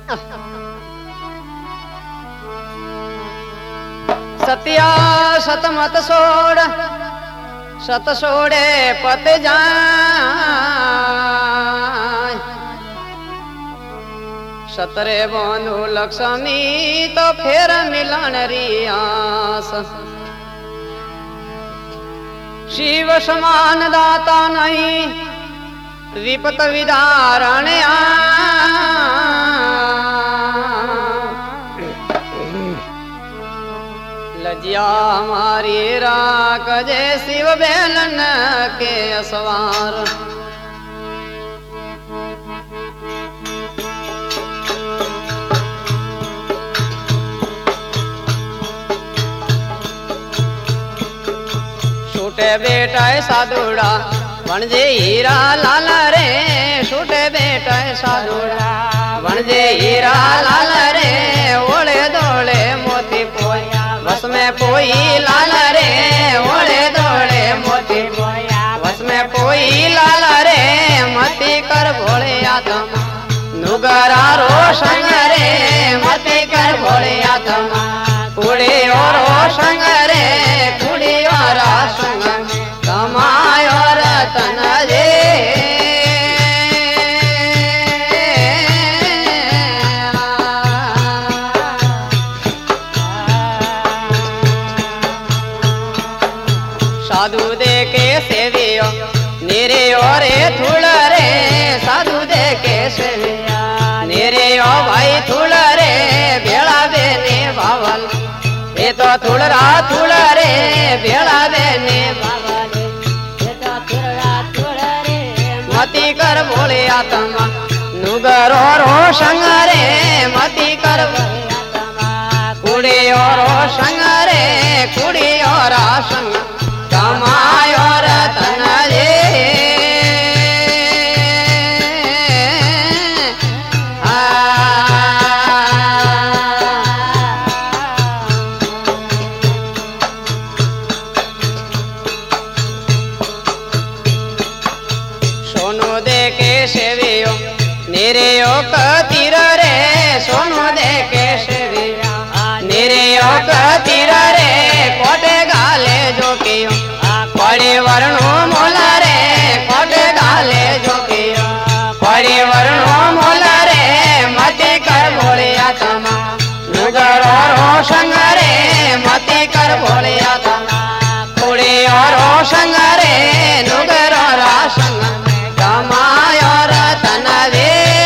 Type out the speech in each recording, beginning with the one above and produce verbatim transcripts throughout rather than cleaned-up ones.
सत्या सतमत सोड़ सत सोड़े पत जाय सतरे बंधु लक्ष्मी तो फेर मिलन रियास शिव समान दाता नहीं विपत विदारण लजिया हमारी राख जय शिव बेलन के असवार छूटे बेटा साधुड़ा वणजे हीरा लाल रे छूटे बेटा साधुड़ा वणजे हीरा लाल रे ओले दोले मोती पोया बस में पोई लाल रे ओले दोले मोती पोया बस में पोई लाल रे मती कर भोले आत्मा नुगरा रोशंग रे मती कर भोले आत्मा कुड़ी और रोशंग रे कुड़ी और संग कमाय और तन रे साधु दे के सेवियो नेरे और थुल रे साधु दे के सेविया नेरे ओ भाई थुल रे बेड़ा बेने बावल ये तो थुलरा थुल रे बेड़ा बेने बावल ये तो थुलरा थुल रे मती कर भोले आत्मा नुगरो रोशंग रे मती कर भोले आत्मा कुड़ी और रोशंग रे कुड़ी और आशंग कमाय और तन रे सोनू दे के सेवियो नेरे ओ कतीर रे सोनू दे के सेवियो नेरे ओ कतीर रे कोटे गाले जो कियो कोड़े वर्णो मोला रे कोटे गाले जो कियो कोड़े वर्णो मोला रे मती कर भोले आत्मा नुगरो रोशंग रे मती कर भोले आत्मा कुड़ी और रोशंग रे नुगरो राशंग कमाय और तन रे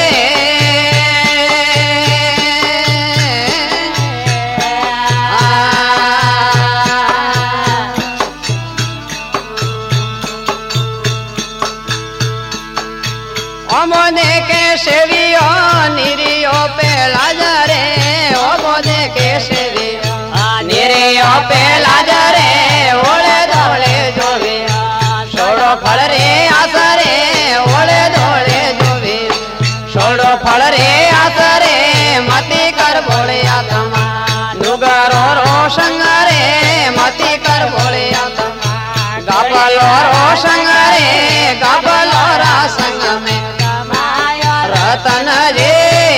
मोदे के सेवियो निरियो पेला जरे ओ मोदे के सेवियो निरियो पेला जरे ओले धोले जोवे छोड़ो फल रे आसरे ओले धोले जोवे छोड़ो फल रे आसरे मती कर भोले आत्मा नुगरो रोशंग रे मती कर भोले आत्मा गापलो रोशंग रे गापलो रासंग में रतन रे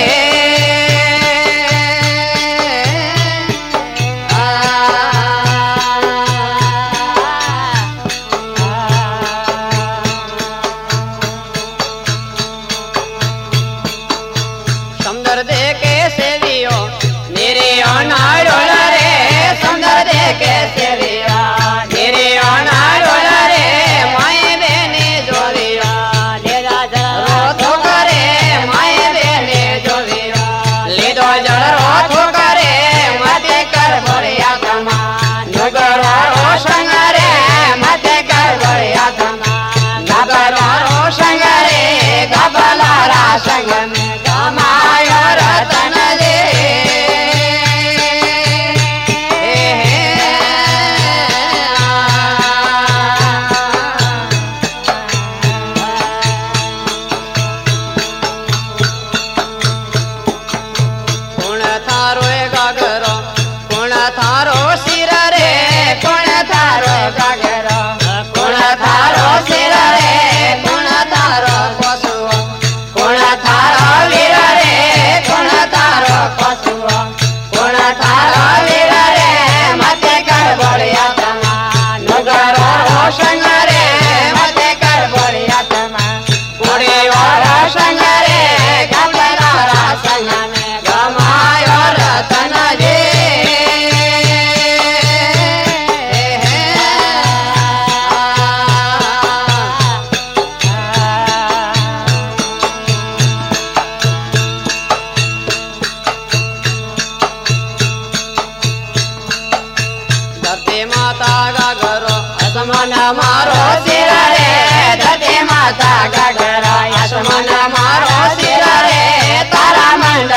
समदर दे के सेवियो मेरे अनाड़ोल रे समदर दे के सेविया मेरे अनाड़ोल रे माए बेने जोरिया ले जा रो करे माए बेने जोरिया ले दो जड़ रो करे मते कर भरिया कमा नगरो रोशंग रे मते कर भरिया कमा नगरो रोशंग रे गबला राशंग में कमाय रतन रे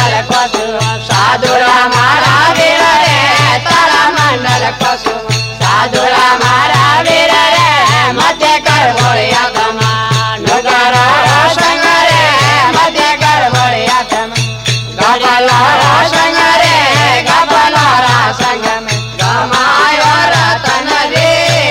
मंडल पशु साधुरा मारा वीर रे तारा मंडल पशु साधुरा मारा वीर रे मध्य कर बोलिया तमा नगर संग रे मध्य कर बोलिया तमा गबला संग रे गबला संग में गमायो रतन रे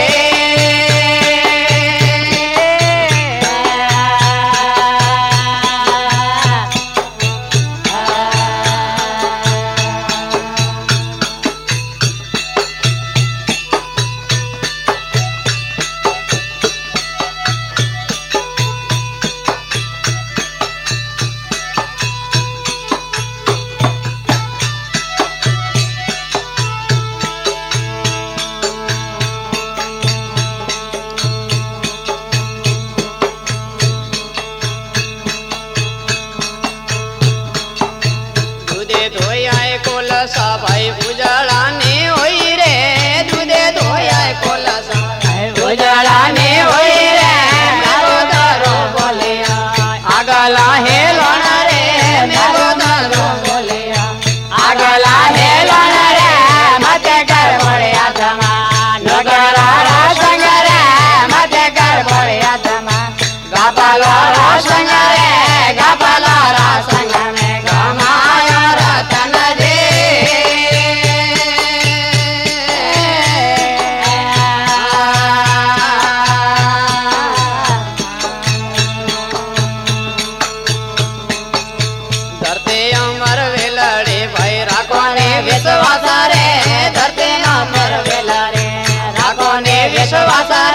कोलसा भाई उजड़ा ने होई रे दूधे धोया कोलसा उजड़ा ने होई रे मेरो दरो बोलिया आगला हेलोन रे मेरो दरो बोलिया आगला हेलोन रे मते कर बोलिया तमा नगर संग रे मते कर बोलिया तमा गपला संग रे गपला संग में गमाया रतन विश्वास रे धरती अमर वेला रे राखो ने विश्वास